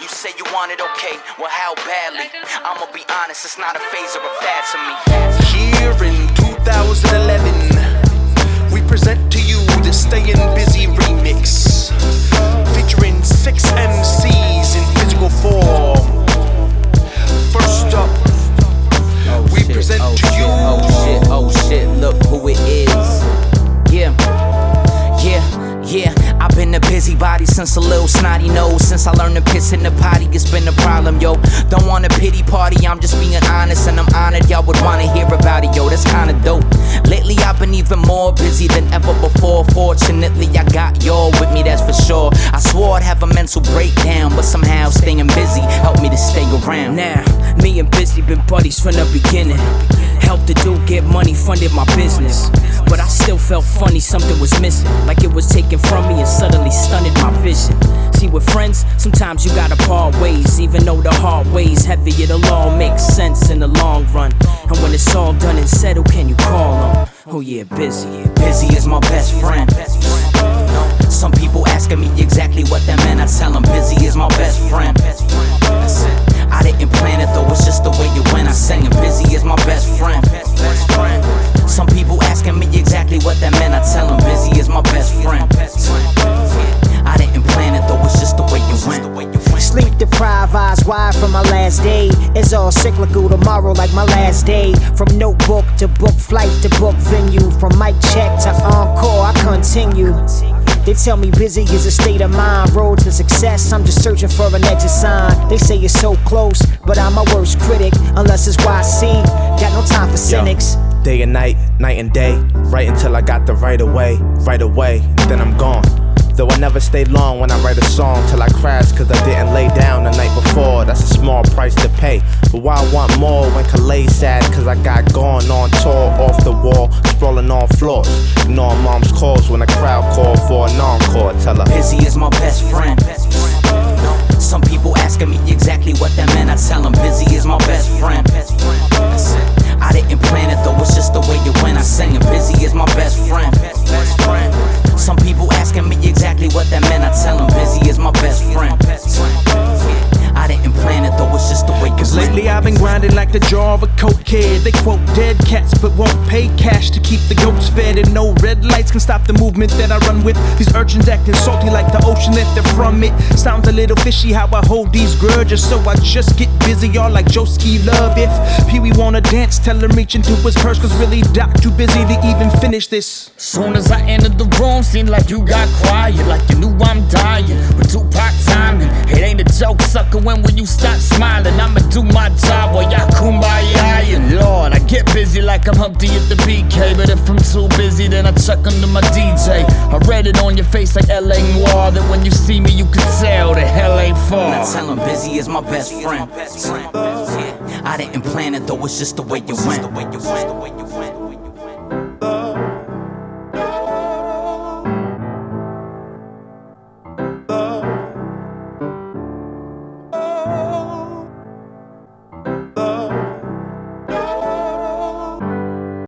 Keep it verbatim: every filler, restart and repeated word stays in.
you say you want it, okay, well how badly? I'ma be honest, it's not a phase or a fad to me. Here in two thousand eleven, we present to you the Stayin' Busy remix, featuring six M Cs in physical form. First up, oh, we shit, present oh, to shit, you. Oh shit, oh shit, look who it is. Yeah, yeah, yeah. I've been a busybody since a little snotty nose. Since I learned to piss in the potty, it's been a problem, yo. Don't want a pity party, I'm just being honest, and I'm honored y'all would wanna hear about it, yo. That's kinda dope. Lately I've been even more busy than ever before. Fortunately I got y'all with me, that's for sure. I swore I'd have a mental breakdown, but somehow staying busy helped me to stay around. Now, me and Busy been buddies from the beginning. Helped the dude get money, funded my business. But I still felt funny, something was missing. Like it was taken from me and suddenly stunted my vision. See, with friends, sometimes you gotta part ways. Even though the hard way's heavy, it'll all make sense in the long run. And when it's all done and said, who can you call on? Oh yeah, Busy. Busy is my best friend. Some people asking me exactly what that meant. I tell them Busy is my best friend. That's it. I didn't plan it though, it's just the way it went. I sang it, Busy is my best friend. Some people asking me exactly what that meant. I tell them Busy is my best friend. I didn't plan it though, it's just the way it went. Sleep deprived, eyes wide from my last day. It's all cyclical, tomorrow like my last day. From notebook to book flight to book venue. From mic check to encore, I continue. They tell me busy is a state of mind. Road to success, I'm just searching for an exit sign. They say it's so close, but I'm my worst critic. Unless it's Y C, got no time for cynics. Yo, day and night, night and day. Right until I got the right away, right away, then I'm gone. Though I never stayed long when I write a song till I crash, cause I didn't lay down the night before. That's a small price to pay. But why I want more when Calais sad? Cause I got gone on tour, off the wall, sprawling on floors. Ignoring mom's calls when a crowd called for an encore. Tell her Busy is my best friend. Some people asking me exactly what that meant. I tell them Busy is my best friend. That's it. I didn't plan it though, it's just the way it went. I sang it, Busy is my best friend. Some people asking me exactly what that meant. I tell them Busy is my best friend. I didn't plan it though, it's just the way it went. Lately I've been grinding like the jaw of a cokehead. They quote dead cats but won't pay cash to keep the goats fed. And no red lights can stop the movement that I run with. These urchins acting salty like the ocean that they're from it. Sounds a little fishy how I hold these grudges, so I just get busy, y'all, like Joeski Love. If Pee-wee wanna dance, tell him reach into his purse, cause really Doc too busy to even finish this. Soon as I entered the room, seemed like you got quiet, like you knew I'm dying. With Tupac timing, it ain't a joke, sucker. When will you stop smiling? I'ma do my job while y'all kumbaya. And Lord, I get busy like I'm Humpty at the B K. But if I'm too busy, then I check under my D J. I read it on your face like L A Noir, that when you see me, you can tell the hell ain't far. I tell him Busy is my best friend. I didn't plan it though, it's just the way it went.